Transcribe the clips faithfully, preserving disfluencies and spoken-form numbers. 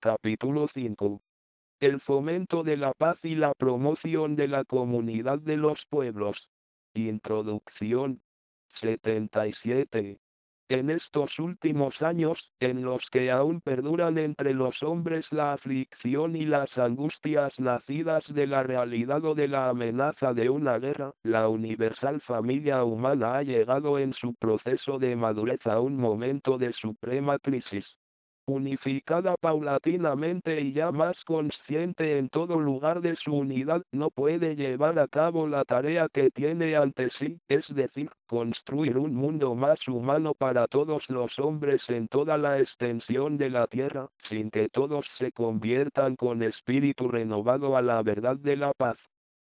Capítulo cinco. El fomento de la paz y la promoción de la comunidad de los pueblos. Introducción. setenta y siete. En estos últimos años, en los que aún perduran entre los hombres la aflicción y las angustias nacidas de la realidad o de la amenaza de una guerra, la universal familia humana ha llegado en su proceso de madurez a un momento de suprema crisis. Unificada paulatinamente y ya más consciente en todo lugar de su unidad, no puede llevar a cabo la tarea que tiene ante sí, es decir, construir un mundo más humano para todos los hombres en toda la extensión de la tierra, sin que todos se conviertan con espíritu renovado a la verdad de la paz.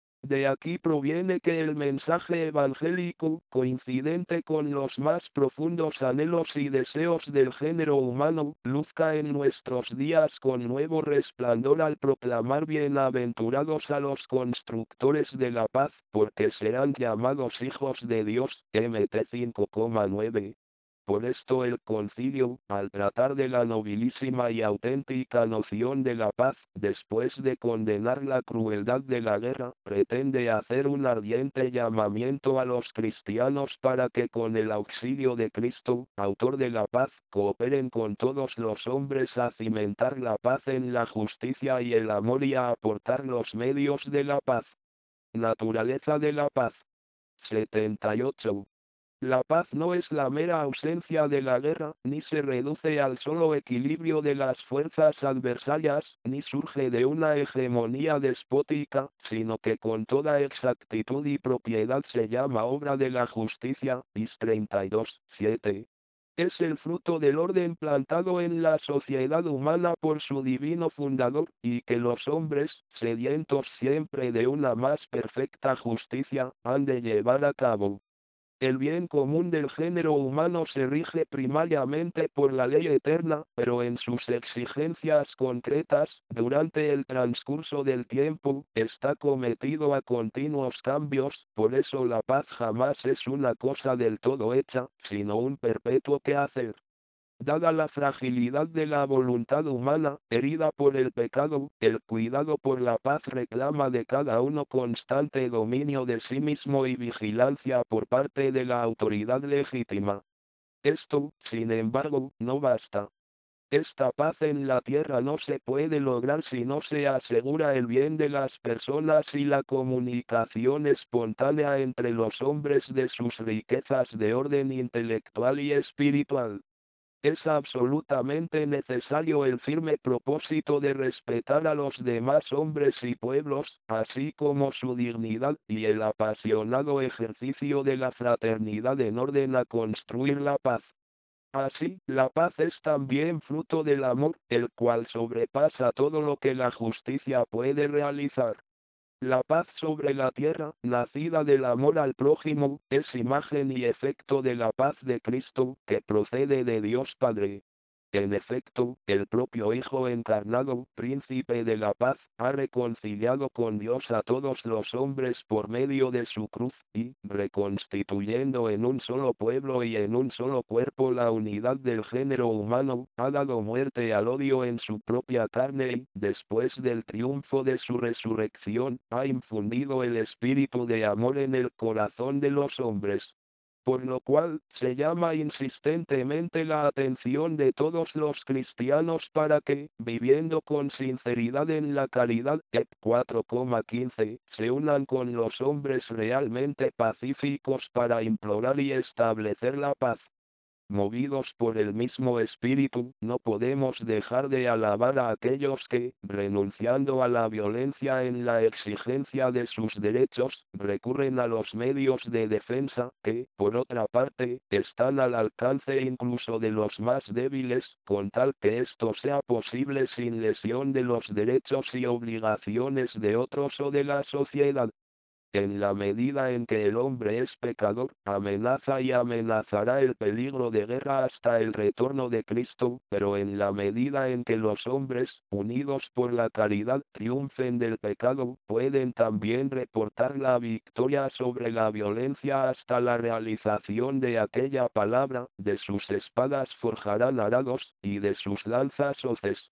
De aquí proviene que el mensaje evangélico, coincidente con los más profundos anhelos y deseos del género humano, luzca en nuestros días con nuevo resplandor al proclamar bienaventurados a los constructores de la paz, porque serán llamados hijos de Dios. M T cinco coma nueve. Por esto el concilio, al tratar de la nobilísima y auténtica noción de la paz, después de condenar la crueldad de la guerra, pretende hacer un ardiente llamamiento a los cristianos para que con el auxilio de Cristo, autor de la paz, cooperen con todos los hombres a cimentar la paz en la justicia y el amor y a aportar los medios de la paz. Naturaleza de la paz. setenta y ocho. La paz no es la mera ausencia de la guerra, ni se reduce al solo equilibrio de las fuerzas adversarias, ni surge de una hegemonía despótica, sino que con toda exactitud y propiedad se llama obra de la justicia. Is treinta y dos, siete. Es el fruto del orden plantado en la sociedad humana por su divino fundador, y que los hombres, sedientos siempre de una más perfecta justicia, han de llevar a cabo. El bien común del género humano se rige primariamente por la ley eterna, pero en sus exigencias concretas, durante el transcurso del tiempo, está cometido a continuos cambios, por eso la paz jamás es una cosa del todo hecha, sino un perpetuo quehacer. Dada la fragilidad de la voluntad humana, herida por el pecado, el cuidado por la paz reclama de cada uno constante dominio de sí mismo y vigilancia por parte de la autoridad legítima. Esto, sin embargo, no basta. Esta paz en la tierra no se puede lograr si no se asegura el bien de las personas y la comunicación espontánea entre los hombres de sus riquezas de orden intelectual y espiritual. Es absolutamente necesario el firme propósito de respetar a los demás hombres y pueblos, así como su dignidad, y el apasionado ejercicio de la fraternidad en orden a construir la paz. Así, la paz es también fruto del amor, el cual sobrepasa todo lo que la justicia puede realizar. La paz sobre la tierra, nacida del amor al prójimo, es imagen y efecto de la paz de Cristo, que procede de Dios Padre. En efecto, el propio Hijo encarnado, príncipe de la paz, ha reconciliado con Dios a todos los hombres por medio de su cruz, y, reconstituyendo en un solo pueblo y en un solo cuerpo la unidad del género humano, ha dado muerte al odio en su propia carne y, después del triunfo de su resurrección, ha infundido el espíritu de amor en el corazón de los hombres. Por lo cual, se llama insistentemente la atención de todos los cristianos para que, viviendo con sinceridad en la caridad, E P cuatro coma quince, se unan con los hombres realmente pacíficos para implorar y establecer la paz. Movidos por el mismo espíritu, no podemos dejar de alabar a aquellos que, renunciando a la violencia en la exigencia de sus derechos, recurren a los medios de defensa, que, por otra parte, están al alcance incluso de los más débiles, con tal que esto sea posible sin lesión de los derechos y obligaciones de otros o de la sociedad. En la medida en que el hombre es pecador, amenaza y amenazará el peligro de guerra hasta el retorno de Cristo, pero en la medida en que los hombres, unidos por la caridad, triunfen del pecado, pueden también reportar la victoria sobre la violencia hasta la realización de aquella palabra: de sus espadas forjarán arados, y de sus lanzas hoces.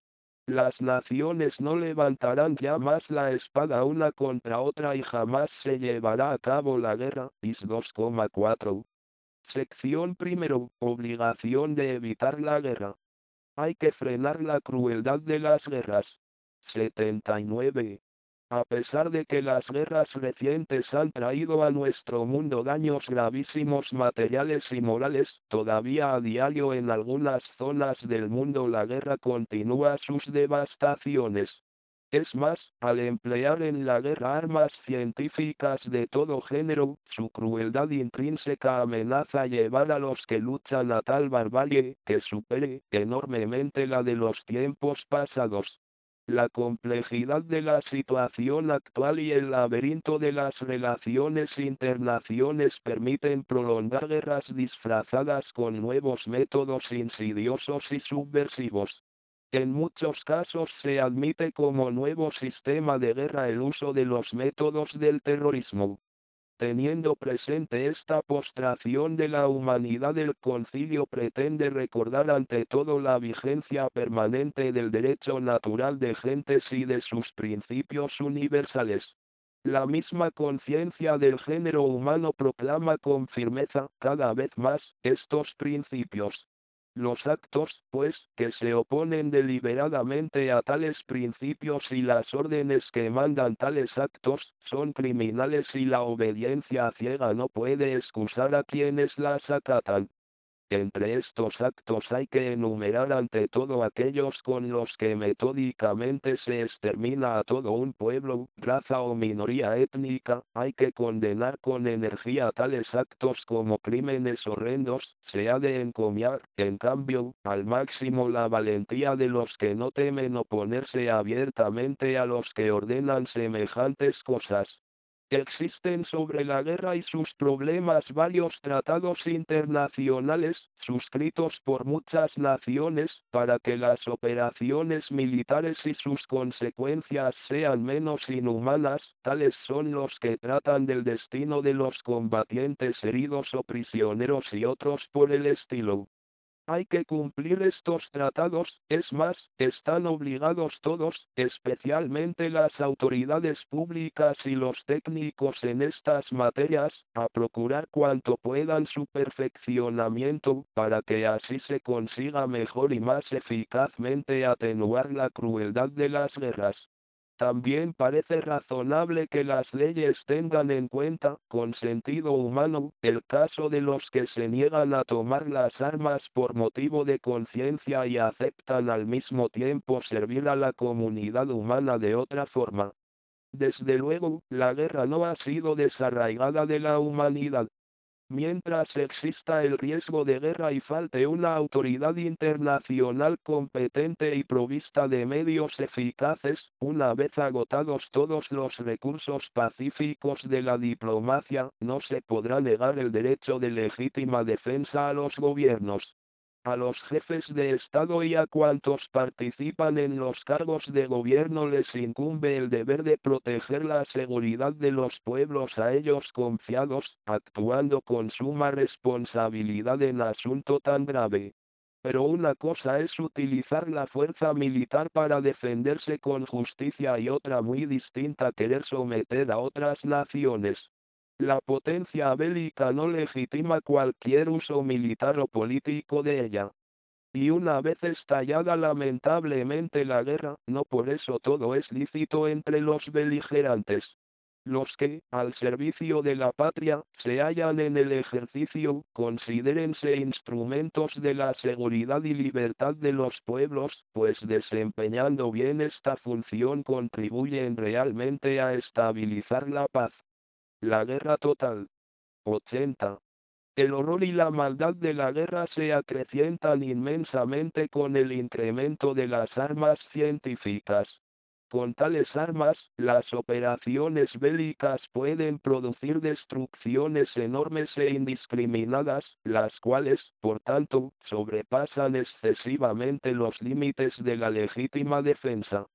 Las naciones no levantarán ya más la espada una contra otra y jamás se llevará a cabo la guerra. Is dos coma cuatro. Sección primero. Obligación de evitar la guerra. Hay que frenar la crueldad de las guerras. setenta y nueve. A pesar de que las guerras recientes han traído a nuestro mundo daños gravísimos materiales y morales, todavía a diario en algunas zonas del mundo la guerra continúa sus devastaciones. Es más, al emplear en la guerra armas científicas de todo género, su crueldad intrínseca amenaza llevar a los que luchan a tal barbarie, que supere enormemente la de los tiempos pasados. La complejidad de la situación actual y el laberinto de las relaciones internacionales permiten prolongar guerras disfrazadas con nuevos métodos insidiosos y subversivos. En muchos casos se admite como nuevo sistema de guerra el uso de los métodos del terrorismo. Teniendo presente esta postración de la humanidad, el concilio pretende recordar ante todo la vigencia permanente del derecho natural de gentes y de sus principios universales. La misma conciencia del género humano proclama con firmeza, cada vez más, estos principios. Los actos, pues, que se oponen deliberadamente a tales principios y las órdenes que mandan tales actos, son criminales y la obediencia ciega no puede excusar a quienes las acatan. Entre estos actos hay que enumerar ante todo aquellos con los que metódicamente se extermina a todo un pueblo, raza o minoría étnica. Hay que condenar con energía tales actos como crímenes horrendos. Se ha de encomiar, en cambio, al máximo la valentía de los que no temen oponerse abiertamente a los que ordenan semejantes cosas. Existen sobre la guerra y sus problemas varios tratados internacionales, suscritos por muchas naciones, para que las operaciones militares y sus consecuencias sean menos inhumanas. Tales son los que tratan del destino de los combatientes heridos o prisioneros y otros por el estilo. Hay que cumplir estos tratados, es más, están obligados todos, especialmente las autoridades públicas y los técnicos en estas materias, a procurar cuanto puedan su perfeccionamiento, para que así se consiga mejor y más eficazmente atenuar la crueldad de las guerras. También parece razonable que las leyes tengan en cuenta, con sentido humano, el caso de los que se niegan a tomar las armas por motivo de conciencia y aceptan al mismo tiempo servir a la comunidad humana de otra forma. Desde luego, la guerra no ha sido desarraigada de la humanidad. Mientras exista el riesgo de guerra y falte una autoridad internacional competente y provista de medios eficaces, una vez agotados todos los recursos pacíficos de la diplomacia, no se podrá negar el derecho de legítima defensa a los gobiernos, a los jefes de Estado y a cuantos participan en los cargos de gobierno les incumbe el deber de proteger la seguridad de los pueblos a ellos confiados, actuando con suma responsabilidad en asunto tan grave. Pero una cosa es utilizar la fuerza militar para defenderse con justicia y otra muy distinta querer someter a otras naciones. La potencia bélica no legitima cualquier uso militar o político de ella. Y una vez estallada lamentablemente la guerra, no por eso todo es lícito entre los beligerantes. Los que, al servicio de la patria, se hallan en el ejercicio, considérense instrumentos de la seguridad y libertad de los pueblos, pues desempeñando bien esta función contribuyen realmente a estabilizar la paz. La guerra total. ochenta. El horror y la maldad de la guerra se acrecientan inmensamente con el incremento de las armas científicas. Con tales armas, las operaciones bélicas pueden producir destrucciones enormes e indiscriminadas, las cuales, por tanto, sobrepasan excesivamente los límites de la legítima defensa.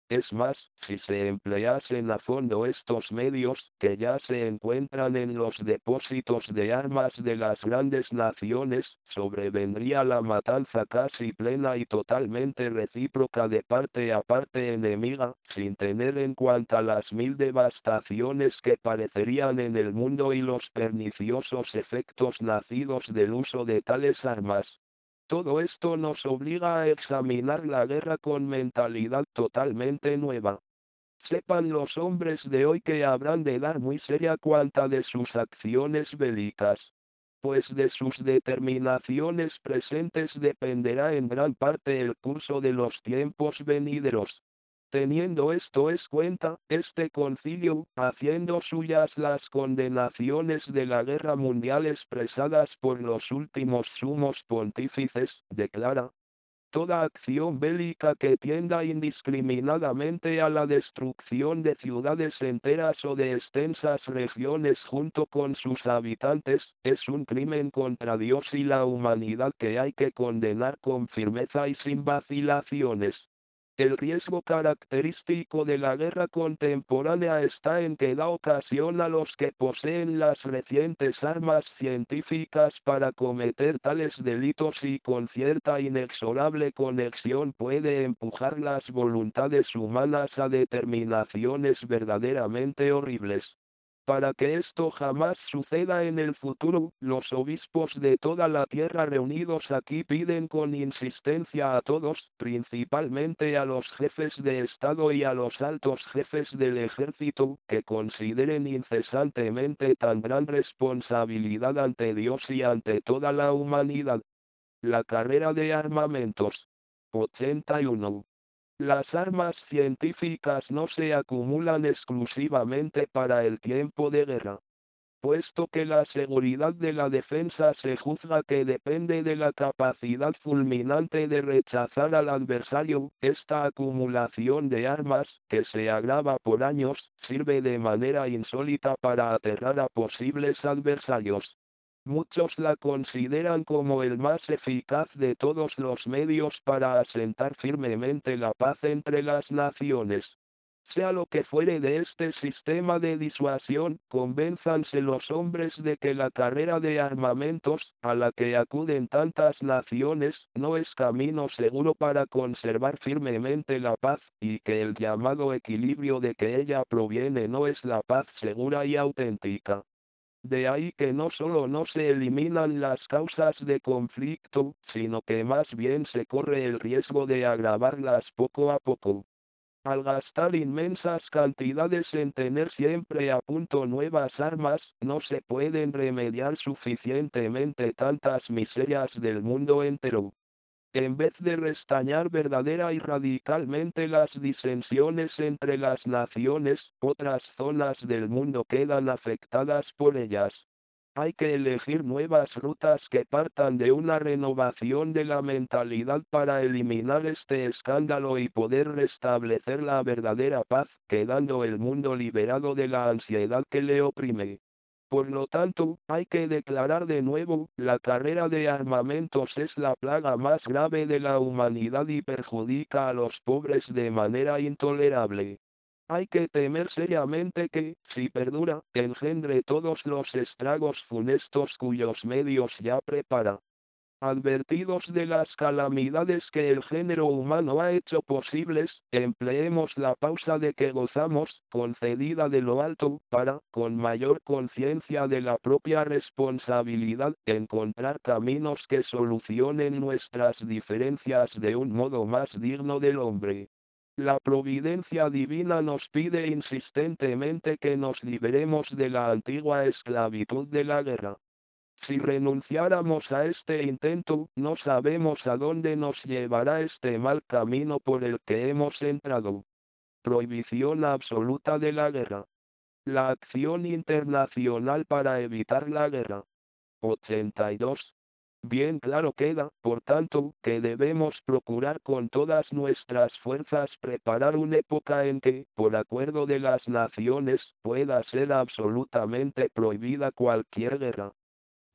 Es más, si se empleasen a fondo estos medios, que ya se encuentran en los depósitos de armas de las grandes naciones, sobrevendría la matanza casi plena y totalmente recíproca de parte a parte enemiga, sin tener en cuenta las mil devastaciones que parecerían en el mundo y los perniciosos efectos nacidos del uso de tales armas. Todo esto nos obliga a examinar la guerra con mentalidad totalmente nueva. Sepan los hombres de hoy que habrán de dar muy seria cuenta de sus acciones bélicas, pues de sus determinaciones presentes dependerá en gran parte el curso de los tiempos venideros. Teniendo esto es cuenta, este concilio, haciendo suyas las condenaciones de la guerra mundial expresadas por los últimos sumos pontífices, declara: toda acción bélica que tienda indiscriminadamente a la destrucción de ciudades enteras o de extensas regiones junto con sus habitantes, es un crimen contra Dios y la humanidad que hay que condenar con firmeza y sin vacilaciones. El riesgo característico de la guerra contemporánea está en que da ocasión a los que poseen las recientes armas científicas para cometer tales delitos y con cierta inexorable conexión puede empujar las voluntades humanas a determinaciones verdaderamente horribles. Para que esto jamás suceda en el futuro, los obispos de toda la tierra reunidos aquí piden con insistencia a todos, principalmente a los jefes de Estado y a los altos jefes del ejército, que consideren incesantemente tan gran responsabilidad ante Dios y ante toda la humanidad. La carrera de armamentos. ochenta y uno. Las armas científicas no se acumulan exclusivamente para el tiempo de guerra. Puesto que la seguridad de la defensa se juzga que depende de la capacidad fulminante de rechazar al adversario, esta acumulación de armas, que se agrava por años, sirve de manera insólita para aterrar a posibles adversarios. Muchos la consideran como el más eficaz de todos los medios para asentar firmemente la paz entre las naciones. Sea lo que fuere de este sistema de disuasión, convénzanse los hombres de que la carrera de armamentos, a la que acuden tantas naciones, no es camino seguro para conservar firmemente la paz, y que el llamado equilibrio de que ella proviene no es la paz segura y auténtica. De ahí que no solo no se eliminan las causas de conflicto, sino que más bien se corre el riesgo de agravarlas poco a poco. Al gastar inmensas cantidades en tener siempre a punto nuevas armas, no se pueden remediar suficientemente tantas miserias del mundo entero. En vez de restañar verdadera y radicalmente las disensiones entre las naciones, otras zonas del mundo quedan afectadas por ellas. Hay que elegir nuevas rutas que partan de una renovación de la mentalidad para eliminar este escándalo y poder restablecer la verdadera paz, quedando el mundo liberado de la ansiedad que le oprime. Por lo tanto, hay que declarar de nuevo, la carrera de armamentos es la plaga más grave de la humanidad y perjudica a los pobres de manera intolerable. Hay que temer seriamente que, si perdura, engendre todos los estragos funestos cuyos medios ya prepara. Advertidos de las calamidades que el género humano ha hecho posibles, empleemos la pausa de que gozamos, concedida de lo alto, para, con mayor conciencia de la propia responsabilidad, encontrar caminos que solucionen nuestras diferencias de un modo más digno del hombre. La providencia divina nos pide insistentemente que nos liberemos de la antigua esclavitud de la guerra. Si renunciáramos a este intento, no sabemos a dónde nos llevará este mal camino por el que hemos entrado. Prohibición absoluta de la guerra. La acción internacional para evitar la guerra. ochenta y dos. Bien claro queda, por tanto, que debemos procurar con todas nuestras fuerzas preparar una época en que, por acuerdo de las naciones, pueda ser absolutamente prohibida cualquier guerra.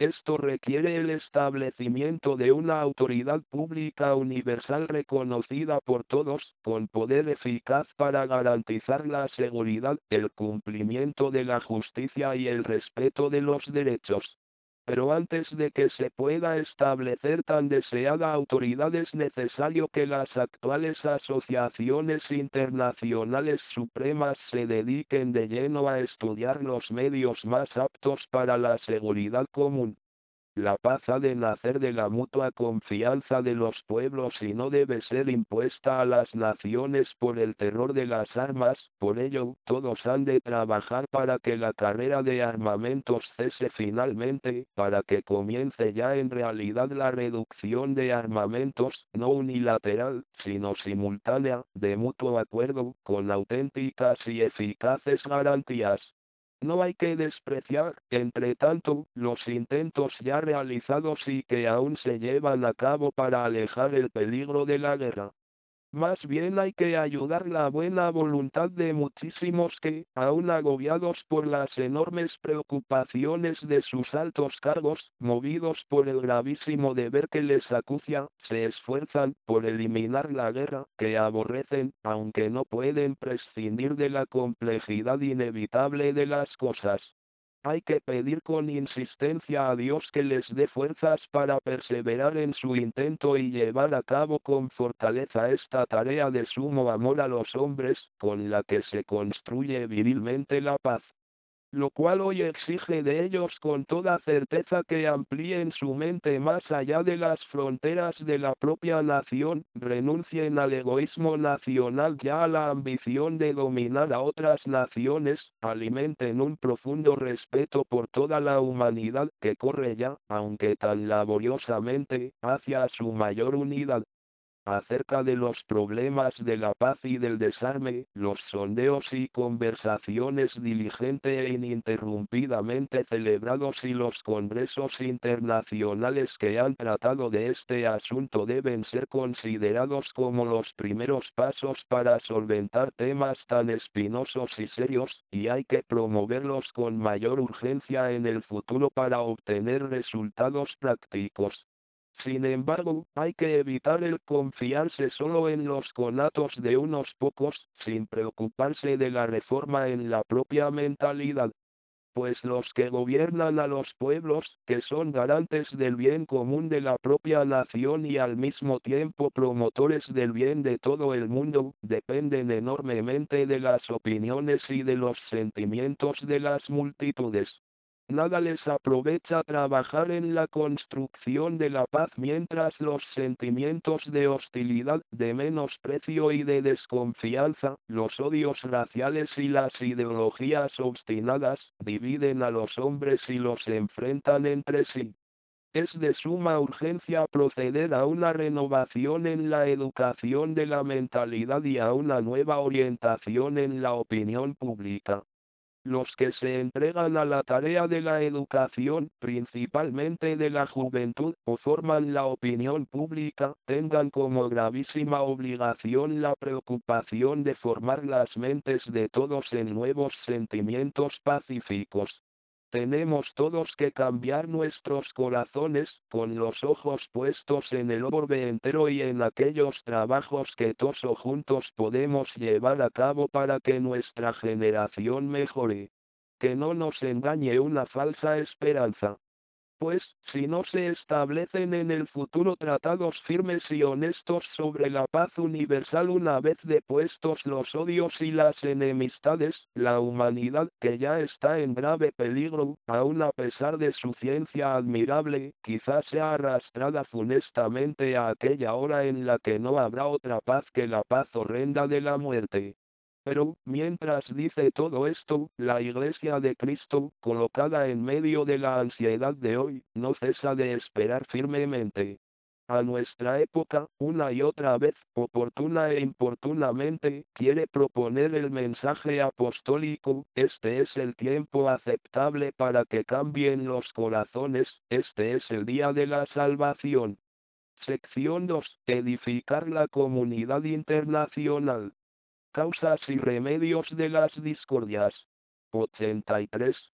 Esto requiere el establecimiento de una autoridad pública universal reconocida por todos, con poder eficaz para garantizar la seguridad, el cumplimiento de la justicia y el respeto de los derechos. Pero antes de que se pueda establecer tan deseada autoridad es necesario que las actuales asociaciones internacionales supremas se dediquen de lleno a estudiar los medios más aptos para la seguridad común. La paz ha de nacer de la mutua confianza de los pueblos y no debe ser impuesta a las naciones por el terror de las armas. Por ello, todos han de trabajar para que la carrera de armamentos cese finalmente, para que comience ya en realidad la reducción de armamentos, no unilateral, sino simultánea, de mutuo acuerdo, con auténticas y eficaces garantías. No hay que despreciar, entre tanto, los intentos ya realizados y que aún se llevan a cabo para alejar el peligro de la guerra. Más bien hay que ayudar la buena voluntad de muchísimos que, aún agobiados por las enormes preocupaciones de sus altos cargos, movidos por el gravísimo deber que les acucia, se esfuerzan por eliminar la guerra, que aborrecen, aunque no pueden prescindir de la complejidad inevitable de las cosas. Hay que pedir con insistencia a Dios que les dé fuerzas para perseverar en su intento y llevar a cabo con fortaleza esta tarea de sumo amor a los hombres, con la que se construye virilmente la paz. Lo cual hoy exige de ellos con toda certeza que amplíen su mente más allá de las fronteras de la propia nación, renuncien al egoísmo nacional ya a la ambición de dominar a otras naciones, alimenten un profundo respeto por toda la humanidad que corre ya, aunque tan laboriosamente, hacia su mayor unidad. Acerca de los problemas de la paz y del desarme, los sondeos y conversaciones diligente e ininterrumpidamente celebrados y los congresos internacionales que han tratado de este asunto deben ser considerados como los primeros pasos para solventar temas tan espinosos y serios, y hay que promoverlos con mayor urgencia en el futuro para obtener resultados prácticos. Sin embargo, hay que evitar el confiarse solo en los conatos de unos pocos, sin preocuparse de la reforma en la propia mentalidad. Pues los que gobiernan a los pueblos, que son garantes del bien común de la propia nación y al mismo tiempo promotores del bien de todo el mundo, dependen enormemente de las opiniones y de los sentimientos de las multitudes. Nada les aprovecha trabajar en la construcción de la paz mientras los sentimientos de hostilidad, de menosprecio y de desconfianza, los odios raciales y las ideologías obstinadas, dividen a los hombres y los enfrentan entre sí. Es de suma urgencia proceder a una renovación en la educación de la mentalidad y a una nueva orientación en la opinión pública. Los que se entregan a la tarea de la educación, principalmente de la juventud, o forman la opinión pública, tengan como gravísima obligación la preocupación de formar las mentes de todos en nuevos sentimientos pacíficos. Tenemos todos que cambiar nuestros corazones, con los ojos puestos en el orbe entero y en aquellos trabajos que todos juntos podemos llevar a cabo para que nuestra generación mejore. Que no nos engañe una falsa esperanza. Pues, si no se establecen en el futuro tratados firmes y honestos sobre la paz universal una vez depuestos los odios y las enemistades, la humanidad, que ya está en grave peligro, aun a pesar de su ciencia admirable, quizás sea arrastrada funestamente a aquella hora en la que no habrá otra paz que la paz horrenda de la muerte. Pero, mientras dice todo esto, la Iglesia de Cristo, colocada en medio de la ansiedad de hoy, no cesa de esperar firmemente. A nuestra época, una y otra vez, oportuna e importunamente, quiere proponer el mensaje apostólico: este es el tiempo aceptable para que cambien los corazones, este es el día de la salvación. Sección dos. Edificar la comunidad internacional. Causas y remedios de las discordias. ochenta y tres.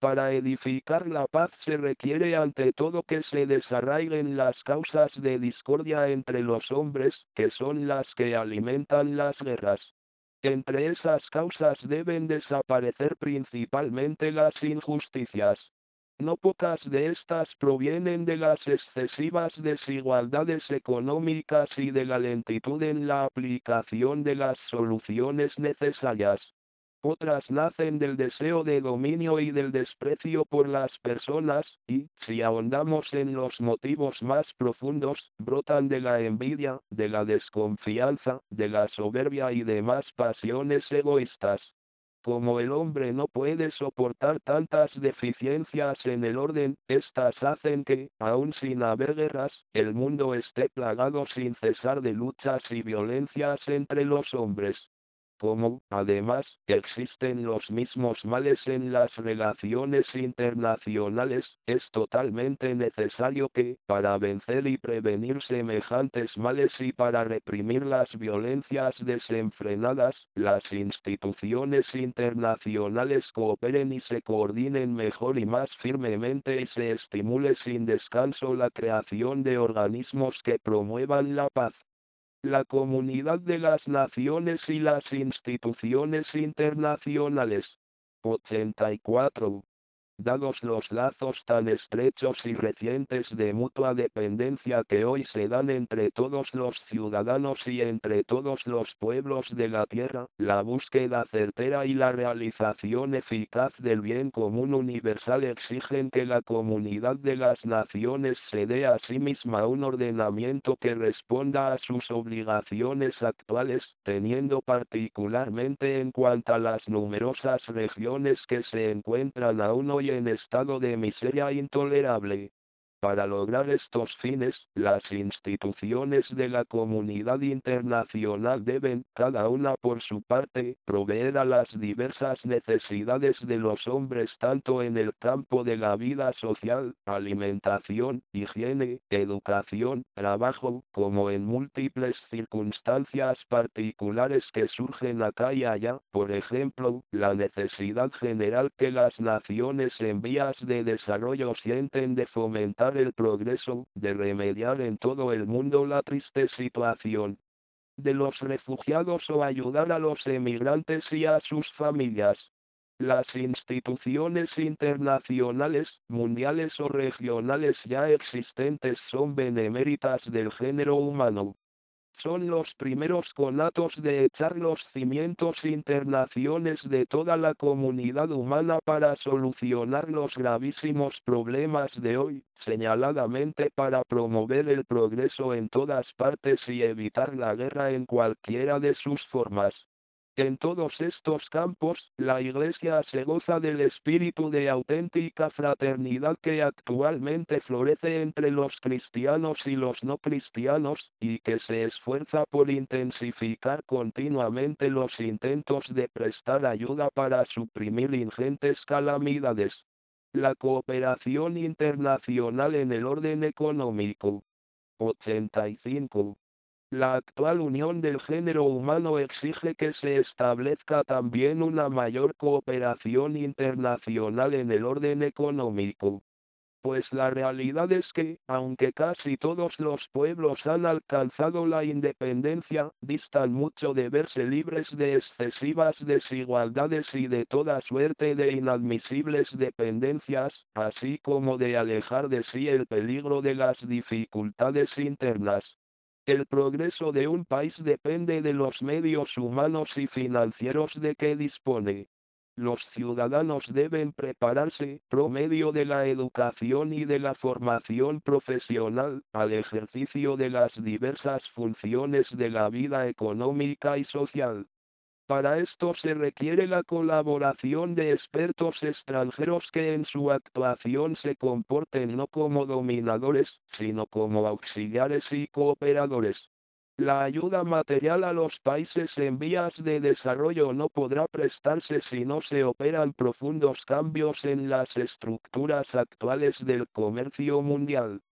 Para edificar la paz se requiere ante todo que se desarraiguen las causas de discordia entre los hombres, que son las que alimentan las guerras. Entre esas causas deben desaparecer principalmente las injusticias. No pocas de estas provienen de las excesivas desigualdades económicas y de la lentitud en la aplicación de las soluciones necesarias. Otras nacen del deseo de dominio y del desprecio por las personas, y, si ahondamos en los motivos más profundos, brotan de la envidia, de la desconfianza, de la soberbia y demás pasiones egoístas. Como el hombre no puede soportar tantas deficiencias en el orden, estas hacen que, aun sin haber guerras, el mundo esté plagado sin cesar de luchas y violencias entre los hombres. Como, además, existen los mismos males en las relaciones internacionales, es totalmente necesario que, para vencer y prevenir semejantes males y para reprimir las violencias desenfrenadas, las instituciones internacionales cooperen y se coordinen mejor y más firmemente y se estimule sin descanso la creación de organismos que promuevan la paz. La comunidad de las naciones y las instituciones internacionales. ochenta y cuatro. Dados los lazos tan estrechos y recientes de mutua dependencia que hoy se dan entre todos los ciudadanos y entre todos los pueblos de la tierra, la búsqueda certera y la realización eficaz del bien común universal exigen que la comunidad de las naciones se dé a sí misma un ordenamiento que responda a sus obligaciones actuales, teniendo particularmente en cuenta las numerosas regiones que se encuentran aún hoy en estado de miseria intolerable. Para lograr estos fines, las instituciones de la comunidad internacional deben, cada una por su parte, proveer a las diversas necesidades de los hombres tanto en el campo de la vida social, alimentación, higiene, educación, trabajo, como en múltiples circunstancias particulares que surgen acá y allá, por ejemplo, la necesidad general que las naciones en vías de desarrollo sienten de fomentar el progreso, de remediar en todo el mundo la triste situación de los refugiados o ayudar a los emigrantes y a sus familias. Las instituciones internacionales, mundiales o regionales ya existentes son beneméritas del género humano. Son los primeros conatos de echar los cimientos internacionales de toda la comunidad humana para solucionar los gravísimos problemas de hoy, señaladamente para promover el progreso en todas partes y evitar la guerra en cualquiera de sus formas. En todos estos campos, la Iglesia se goza del espíritu de auténtica fraternidad que actualmente florece entre los cristianos y los no cristianos, y que se esfuerza por intensificar continuamente los intentos de prestar ayuda para suprimir ingentes calamidades. La cooperación internacional en el orden económico. ochenta y cinco. La actual unión del género humano exige que se establezca también una mayor cooperación internacional en el orden económico. Pues la realidad es que, aunque casi todos los pueblos han alcanzado la independencia, distan mucho de verse libres de excesivas desigualdades y de toda suerte de inadmisibles dependencias, así como de alejar de sí el peligro de las dificultades internas. El progreso de un país depende de los medios humanos y financieros de que dispone. Los ciudadanos deben prepararse, por medio de la educación y de la formación profesional, al ejercicio de las diversas funciones de la vida económica y social. Para esto se requiere la colaboración de expertos extranjeros que en su actuación se comporten no como dominadores, sino como auxiliares y cooperadores. La ayuda material a los países en vías de desarrollo no podrá prestarse si no se operan profundos cambios en las estructuras actuales del comercio mundial.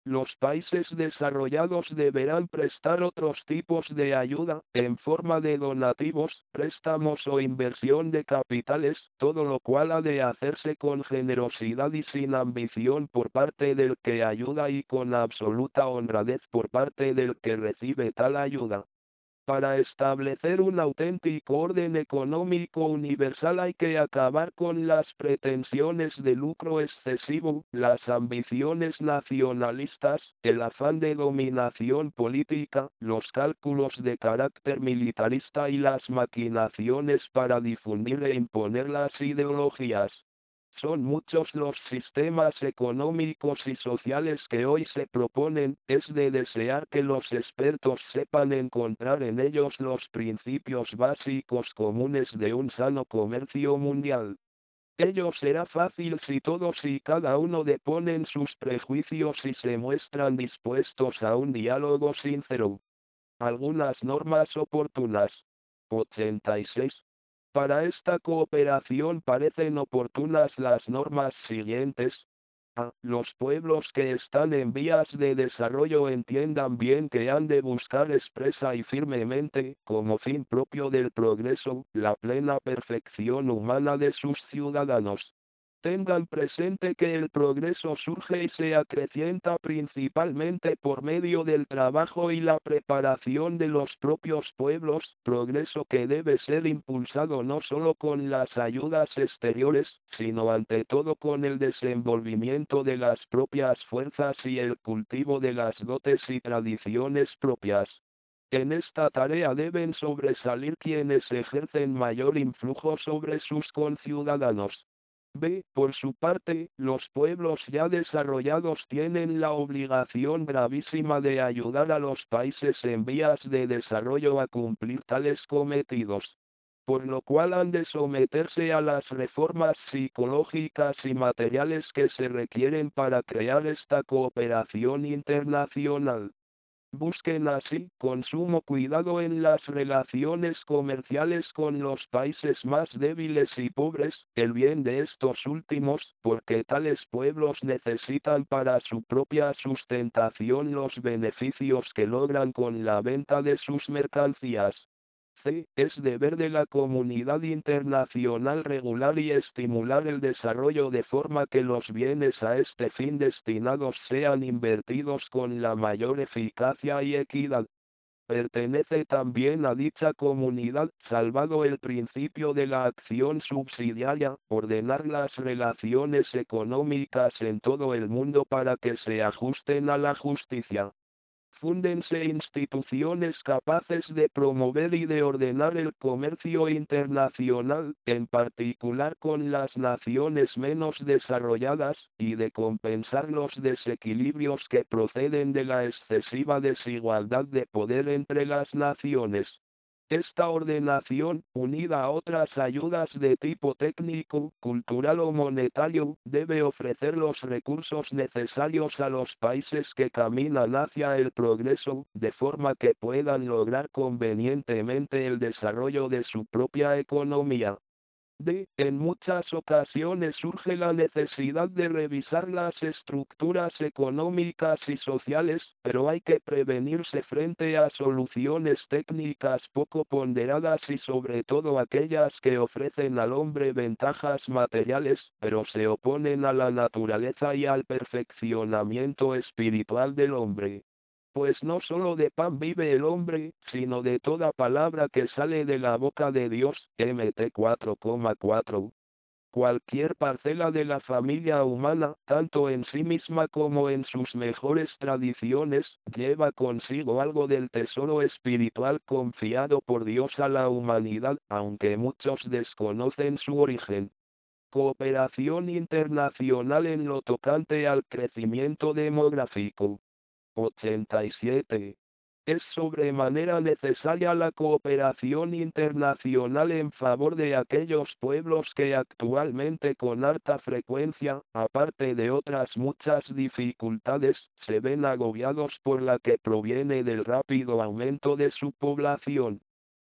Los países desarrollados deberán prestar otros tipos de ayuda, en forma de donativos, préstamos o inversión de capitales, todo lo cual ha de hacerse con generosidad y sin ambición por parte del que ayuda y con absoluta honradez por parte del que recibe tal ayuda. Para establecer un auténtico orden económico universal hay que acabar con las pretensiones de lucro excesivo, las ambiciones nacionalistas, el afán de dominación política, los cálculos de carácter militarista y las maquinaciones para difundir e imponer las ideologías. Son muchos los sistemas económicos y sociales que hoy se proponen, es de desear que los expertos sepan encontrar en ellos los principios básicos comunes de un sano comercio mundial. Ello será fácil si todos y cada uno deponen sus prejuicios y se muestran dispuestos a un diálogo sincero. Algunas normas oportunas. ochenta y seis. Para esta cooperación parecen oportunas las normas siguientes. A. Los pueblos que están en vías de desarrollo entiendan bien que han de buscar expresa y firmemente, como fin propio del progreso, la plena perfección humana de sus ciudadanos. Tengan presente que el progreso surge y se acrecienta principalmente por medio del trabajo y la preparación de los propios pueblos, progreso que debe ser impulsado no solo con las ayudas exteriores, sino ante todo con el desenvolvimiento de las propias fuerzas y el cultivo de las dotes y tradiciones propias. En esta tarea deben sobresalir quienes ejercen mayor influjo sobre sus conciudadanos. B. Por su parte, los pueblos ya desarrollados tienen la obligación gravísima de ayudar a los países en vías de desarrollo a cumplir tales cometidos. Por lo cual han de someterse a las reformas psicológicas y materiales que se requieren para crear esta cooperación internacional. Busquen así, con sumo cuidado en las relaciones comerciales con los países más débiles y pobres, el bien de estos últimos, porque tales pueblos necesitan para su propia sustentación los beneficios que logran con la venta de sus mercancías. C. Es deber de la comunidad internacional regular y estimular el desarrollo de forma que los bienes a este fin destinados sean invertidos con la mayor eficacia y equidad. Pertenece también a dicha comunidad, salvado el principio de la acción subsidiaria, ordenar las relaciones económicas en todo el mundo para que se ajusten a la justicia. Fúndense instituciones capaces de promover y de ordenar el comercio internacional, en particular con las naciones menos desarrolladas, y de compensar los desequilibrios que proceden de la excesiva desigualdad de poder entre las naciones. Esta ordenación, unida a otras ayudas de tipo técnico, cultural o monetario, debe ofrecer los recursos necesarios a los países que caminan hacia el progreso, de forma que puedan lograr convenientemente el desarrollo de su propia economía. D. En muchas ocasiones surge la necesidad de revisar las estructuras económicas y sociales, pero hay que prevenirse frente a soluciones técnicas poco ponderadas y sobre todo aquellas que ofrecen al hombre ventajas materiales, pero se oponen a la naturaleza y al perfeccionamiento espiritual del hombre. Pues no solo de pan vive el hombre, sino de toda palabra que sale de la boca de Dios. Mt cuatro coma cuatro. Cualquier parcela de la familia humana, tanto en sí misma como en sus mejores tradiciones, lleva consigo algo del tesoro espiritual confiado por Dios a la humanidad, aunque muchos desconocen su origen. Cooperación internacional en lo tocante al crecimiento demográfico. ochenta y siete. Es sobremanera necesaria la cooperación internacional en favor de aquellos pueblos que actualmente con alta frecuencia, aparte de otras muchas dificultades, se ven agobiados por la que proviene del rápido aumento de su población.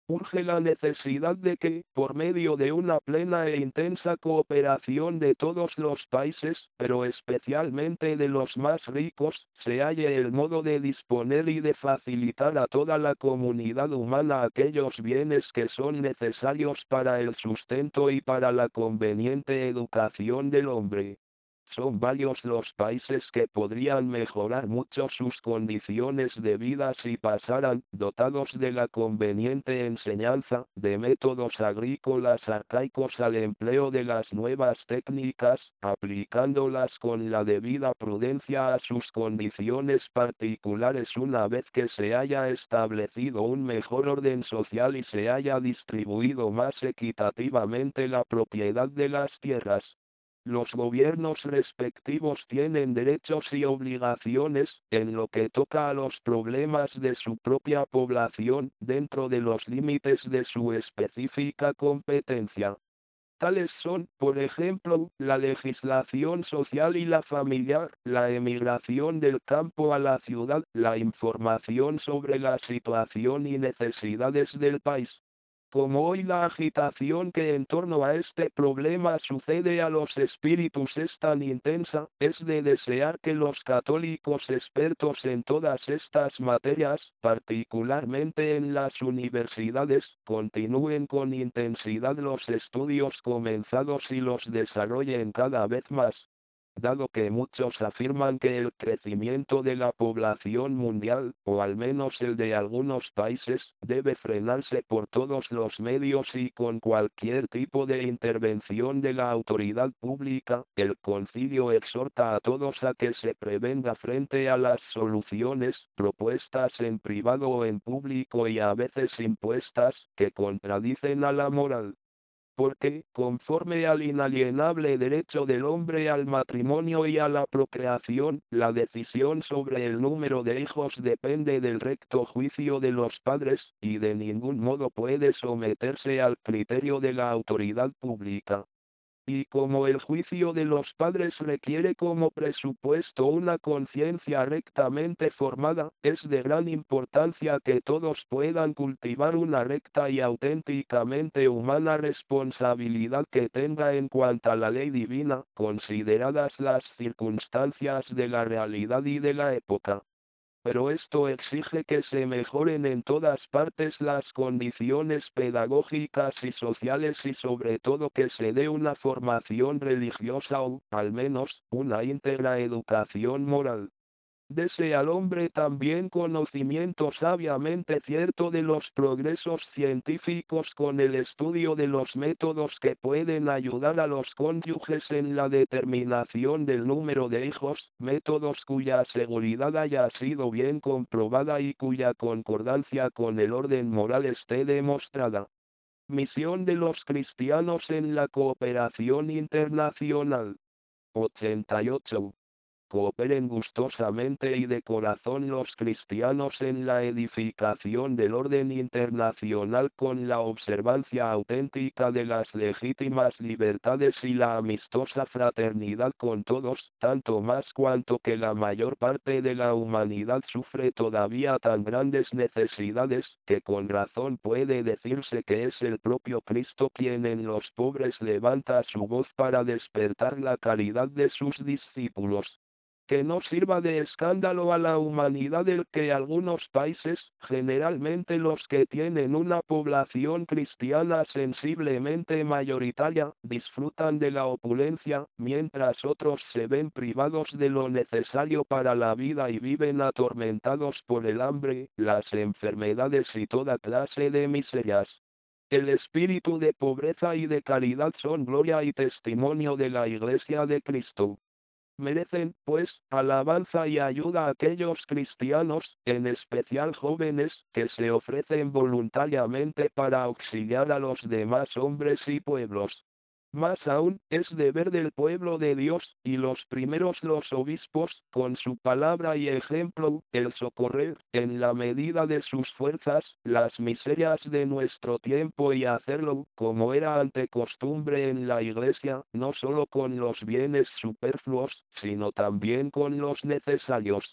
Urge la necesidad de que, por medio de una plena e intensa cooperación de todos los países, pero especialmente de los más ricos, se halle el modo de disponer y de facilitar a toda la comunidad humana aquellos bienes que son necesarios para el sustento y para la conveniente educación del hombre. Son varios los países que podrían mejorar mucho sus condiciones de vida si pasaran, dotados de la conveniente enseñanza, de métodos agrícolas arcaicos al empleo de las nuevas técnicas, aplicándolas con la debida prudencia a sus condiciones particulares una vez que se haya establecido un mejor orden social y se haya distribuido más equitativamente la propiedad de las tierras. Los gobiernos respectivos tienen derechos y obligaciones, en lo que toca a los problemas de su propia población, dentro de los límites de su específica competencia. Tales son, por ejemplo, la legislación social y la familiar, la emigración del campo a la ciudad, la información sobre la situación y necesidades del país. Como hoy la agitación que en torno a este problema sucede a los espíritus es tan intensa, es de desear que los católicos expertos en todas estas materias, particularmente en las universidades, continúen con intensidad los estudios comenzados y los desarrollen cada vez más, dado que muchos afirman que el crecimiento de la población mundial, o al menos el de algunos países, debe frenarse por todos los medios y con cualquier tipo de intervención de la autoridad pública. El concilio exhorta a todos a que se prevenga frente a las soluciones, propuestas en privado o en público y a veces impuestas, que contradicen a la moral. Porque, conforme al inalienable derecho del hombre al matrimonio y a la procreación, la decisión sobre el número de hijos depende del recto juicio de los padres, y de ningún modo puede someterse al criterio de la autoridad pública. Y como el juicio de los padres requiere como presupuesto una conciencia rectamente formada, es de gran importancia que todos puedan cultivar una recta y auténticamente humana responsabilidad que tenga en cuanto a la ley divina, consideradas las circunstancias de la realidad y de la época. Pero esto exige que se mejoren en todas partes las condiciones pedagógicas y sociales y sobre todo que se dé una formación religiosa o, al menos, una íntegra educación moral. Dese al hombre también conocimiento sabiamente cierto de los progresos científicos con el estudio de los métodos que pueden ayudar a los cónyuges en la determinación del número de hijos, métodos cuya seguridad haya sido bien comprobada y cuya concordancia con el orden moral esté demostrada. Misión de los cristianos en la cooperación internacional. ochenta y ocho. Cooperen gustosamente y de corazón los cristianos en la edificación del orden internacional con la observancia auténtica de las legítimas libertades y la amistosa fraternidad con todos, tanto más cuanto que la mayor parte de la humanidad sufre todavía tan grandes necesidades, que con razón puede decirse que es el propio Cristo quien en los pobres levanta su voz para despertar la caridad de sus discípulos. Que no sirva de escándalo a la humanidad el que algunos países, generalmente los que tienen una población cristiana sensiblemente mayoritaria, disfrutan de la opulencia, mientras otros se ven privados de lo necesario para la vida y viven atormentados por el hambre, las enfermedades y toda clase de miserias. El espíritu de pobreza y de caridad son gloria y testimonio de la Iglesia de Cristo. Merecen, pues, alabanza y ayuda a aquellos cristianos, en especial jóvenes, que se ofrecen voluntariamente para auxiliar a los demás hombres y pueblos. Más aún, es deber del pueblo de Dios, y los primeros los obispos, con su palabra y ejemplo, el socorrer, en la medida de sus fuerzas, las miserias de nuestro tiempo y hacerlo, como era ante costumbre en la Iglesia, no solo con los bienes superfluos, sino también con los necesarios.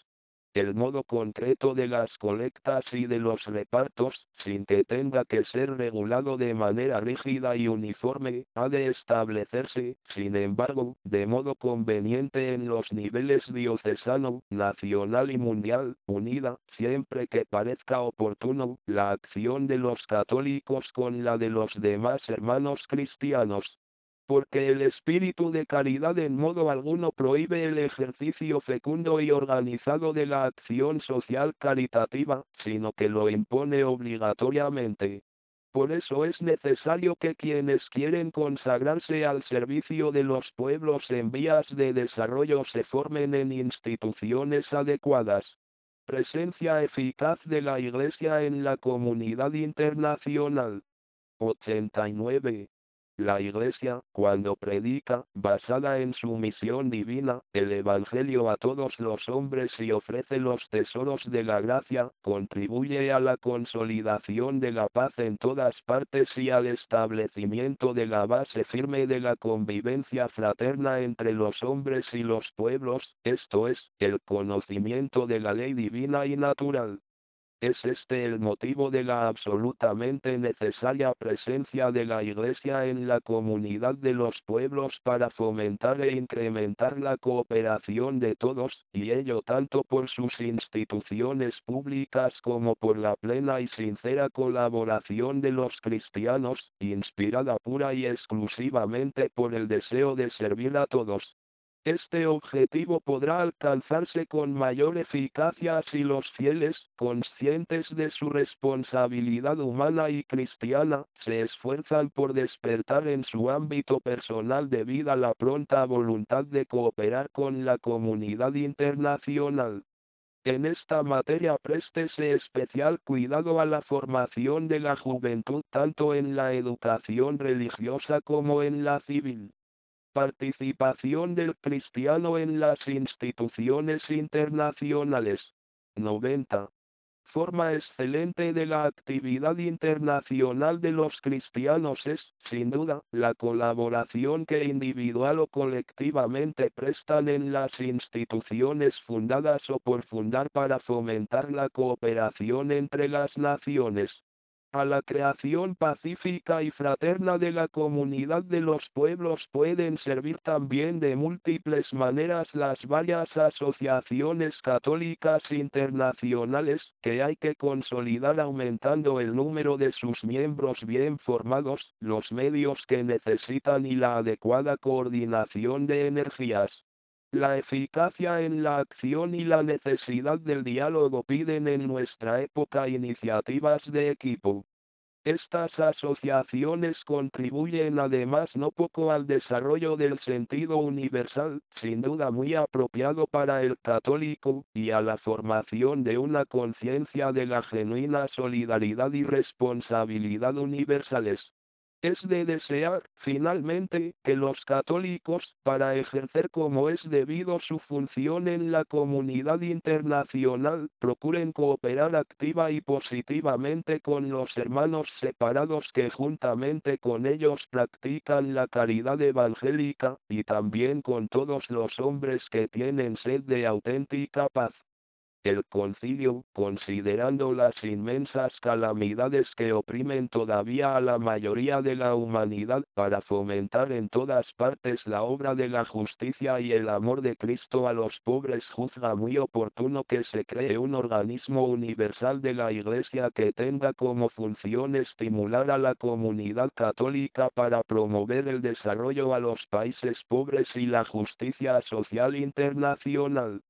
El modo concreto de las colectas y de los repartos, sin que tenga que ser regulado de manera rígida y uniforme, ha de establecerse, sin embargo, de modo conveniente en los niveles diocesano, nacional y mundial, unida, siempre que parezca oportuno, la acción de los católicos con la de los demás hermanos cristianos. Porque el espíritu de caridad en modo alguno prohíbe el ejercicio fecundo y organizado de la acción social caritativa, sino que lo impone obligatoriamente. Por eso es necesario que quienes quieren consagrarse al servicio de los pueblos en vías de desarrollo se formen en instituciones adecuadas. Presencia eficaz de la Iglesia en la comunidad internacional. ochenta y nueve. La Iglesia, cuando predica, basada en su misión divina, el Evangelio a todos los hombres y ofrece los tesoros de la gracia, contribuye a la consolidación de la paz en todas partes y al establecimiento de la base firme de la convivencia fraterna entre los hombres y los pueblos, esto es, el conocimiento de la ley divina y natural. Es este el motivo de la absolutamente necesaria presencia de la Iglesia en la comunidad de los pueblos para fomentar e incrementar la cooperación de todos, y ello tanto por sus instituciones públicas como por la plena y sincera colaboración de los cristianos, inspirada pura y exclusivamente por el deseo de servir a todos. Este objetivo podrá alcanzarse con mayor eficacia si los fieles, conscientes de su responsabilidad humana y cristiana, se esfuerzan por despertar en su ámbito personal de vida la pronta voluntad de cooperar con la comunidad internacional. En esta materia préstese especial cuidado a la formación de la juventud tanto en la educación religiosa como en la civil. Participación del cristiano en las instituciones internacionales. noventa. Forma excelente de la actividad internacional de los cristianos es, sin duda, la colaboración que individual o colectivamente prestan en las instituciones fundadas o por fundar para fomentar la cooperación entre las naciones. A la creación pacífica y fraterna de la comunidad de los pueblos pueden servir también de múltiples maneras las varias asociaciones católicas internacionales, que hay que consolidar aumentando el número de sus miembros bien formados, los medios que necesitan y la adecuada coordinación de energías. La eficacia en la acción y la necesidad del diálogo piden en nuestra época iniciativas de equipo. Estas asociaciones contribuyen además no poco al desarrollo del sentido universal, sin duda muy apropiado para el católico, y a la formación de una conciencia de la genuina solidaridad y responsabilidad universales. Es de desear, finalmente, que los católicos, para ejercer como es debido su función en la comunidad internacional, procuren cooperar activa y positivamente con los hermanos separados que juntamente con ellos practican la caridad evangélica, y también con todos los hombres que tienen sed de auténtica paz. El concilio, considerando las inmensas calamidades que oprimen todavía a la mayoría de la humanidad, para fomentar en todas partes la obra de la justicia y el amor de Cristo a los pobres, juzga muy oportuno que se cree un organismo universal de la Iglesia que tenga como función estimular a la comunidad católica para promover el desarrollo a los países pobres y la justicia social internacional.